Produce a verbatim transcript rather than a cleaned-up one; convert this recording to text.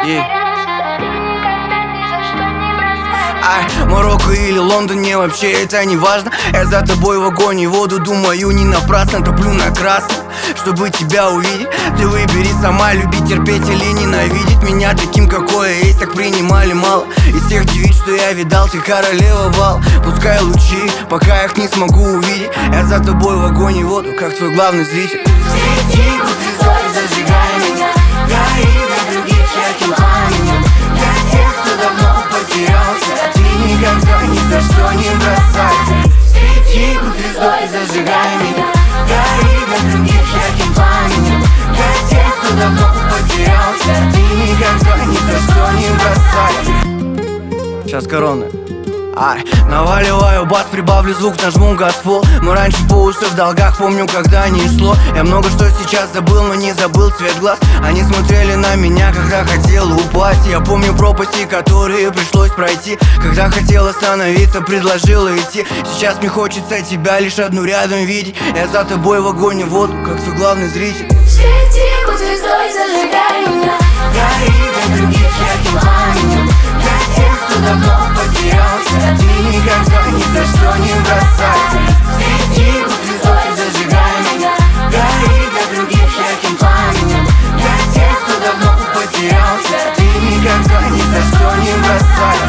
И... А, Марокко или Лондон, мне вообще это не важно. Я за тобой в огонь и воду, думаю, не напрасно. Топлю на красном, чтобы тебя увидеть. Ты выбери сама, любить, терпеть или ненавидеть меня таким, какой я есть, так принимали мало. Из всех девиц, что я видал, ты королева бал. Пускай лучи, пока их не смогу увидеть. Я за тобой в огонь и воду, как твой главный зритель. Свети, будь звездой, зажигай меня. Гори для других ярким пламенем. Для тех, кто давно потерялся, ты никогда ни за что не бросай. Свети, будь звездой, зажигай меня. Гори для других ярким пламенем. Для тех, кто давно потерялся, ты никогда ни за что не бросай. Сейчас корона. Ай, наваливаю бас, прибавлю звук, нажму газпол. Мы раньше по уши в долгах, помню, когда не шло. Я много что сейчас забыл, но не забыл цвет глаз. Они смотрели на меня, когда хотел упасть. Я помню пропасти, которые пришлось пройти. Когда хотел остановиться, предложила идти. Сейчас мне хочется тебя лишь одну рядом видеть. Я за тобой в огонь и воду, как твой главный зритель. Свети, будь звездой, зажигай меня. Гори для других ярким пламенем. Для тех, кто давно потерялся, ты никогда ни за что не бросай. Свети, будь звездой, зажигай меня. Гори для других ярким пламенем. Для тех, кто давно потерялся, ты никогда ни за что не бросай.